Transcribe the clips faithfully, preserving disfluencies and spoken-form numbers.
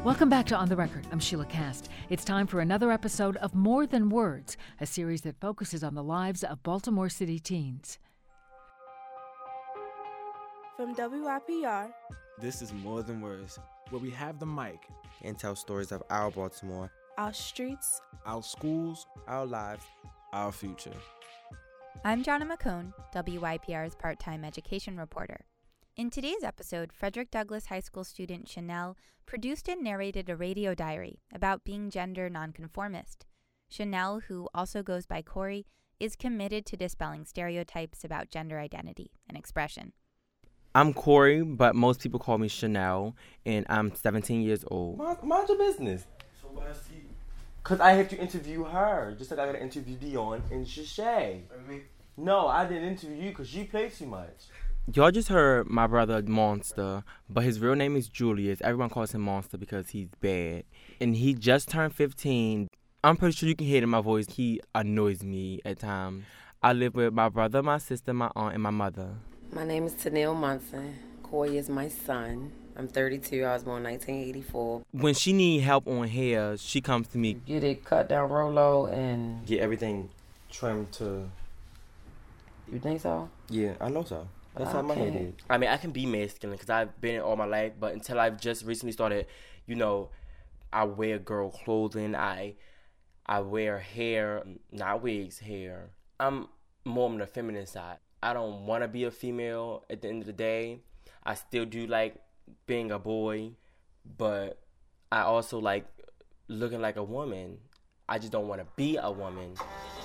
Welcome back to On the Record. I'm Sheila Cast. It's time for another episode of More Than Words, a series that focuses on the lives of Baltimore City teens. From W I P R, this is More Than Words, where we have the mic and tell stories of our Baltimore, our streets, our schools, our lives, our future. I'm Jonna McCone, W I P R's part-time education reporter. In today's episode, Frederick Douglass High School student Chanel produced and narrated a radio diary about being gender nonconformist. Chanel, who also goes by Corey, is committed to dispelling stereotypes about gender identity and expression. I'm Corey, but most people call me Chanel, and I'm seventeen years old. Mind, mind your business. So why is he? Because I have to interview her, just like I got to interview Dion and Shishay. I mean, no, I didn't interview you because you play too much. Y'all just heard my brother Monster, but his real name is Julius. Everyone calls him Monster because he's bad. And he just turned fifteen. I'm pretty sure you can hear it in my voice. He annoys me at times. I live with my brother, my sister, my aunt, and my mother. My name is Tanil Munson. Corey is my son. I'm thirty-two. I was born in nineteen eighty-four. When she need help on hair, she comes to me. Get it cut down Rolo and... Get everything trimmed to... You think so? Yeah, I know so. That's how my head is. I mean, I can be masculine because I've been it all my life, but until I've just recently started, you know, I wear girl clothing. I I wear hair, not wigs, hair. I'm more on the feminine side. I don't want to be a female at the end of the day. I still do like being a boy, but I also like looking like a woman. I just don't want to be a woman.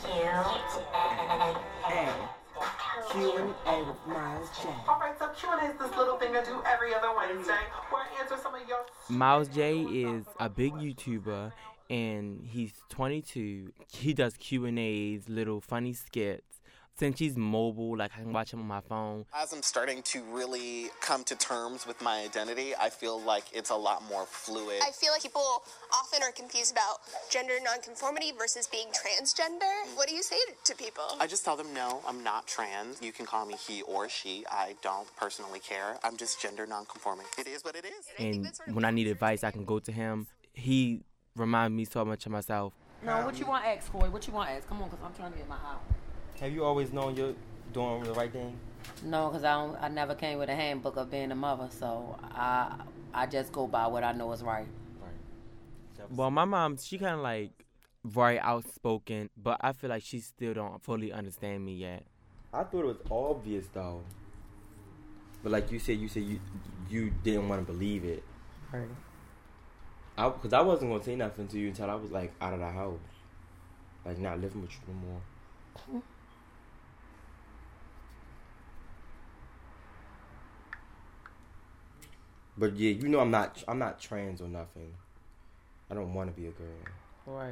Q and A with Miles J. All right, so Q and A is this little thing I do every other Wednesday where I answer some of your... Miles J is a big YouTuber, and he's twenty-two. He does Q and A's, little funny skits. Since he's mobile, like I can watch him on my phone. As I'm starting to really come to terms with my identity, I feel like it's a lot more fluid. I feel like people often are confused about gender nonconformity versus being transgender. What do you say to people? I just tell them, no, I'm not trans. You can call me he or she. I don't personally care. I'm just gender nonconforming. It is what it is. And when I need advice, I can go to him. He reminds me so much of myself. No, what you want to ask, Corey? What you want to ask? Come on, because I'm trying to get my house. Have you always known you're doing the right thing? No, because I don't. I never came with a handbook of being a mother, so I I just go by what I know is right. Right. Well, my mom, she kind of like very outspoken, but I feel like she still don't fully understand me yet. I thought it was obvious though, but like you said, you said you you didn't want to believe it. Right. I because I wasn't gonna say nothing to you until I was like out of the house, like not living with you no more. Mm-hmm. But yeah, you know I'm not I'm not trans or nothing. I don't want to be a girl. Right.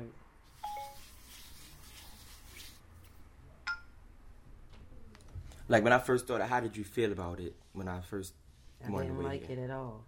Like when I first started, how did you feel about it when I first I didn't like it at all.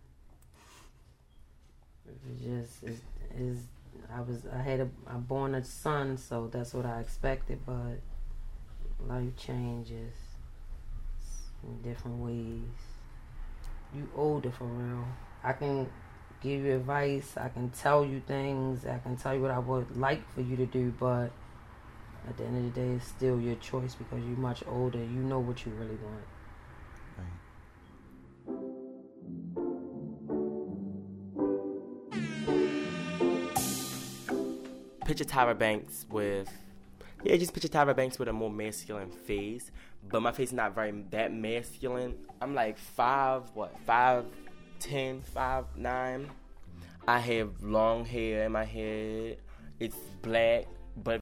It was just it's, it's, I was I had a I born a son, so that's what I expected, but life changes in different ways. You older for real. I can give you advice. I can tell you things. I can tell you what I would like for you to do. But at the end of the day, it's still your choice because you're much older. You know what you really want. Picture Tyra Banks with... Yeah, just picture Tyra Banks with a more masculine face. But my face is not very that masculine. I'm like five, what, five, ten, five, nine. I have long hair in my head. It's black, but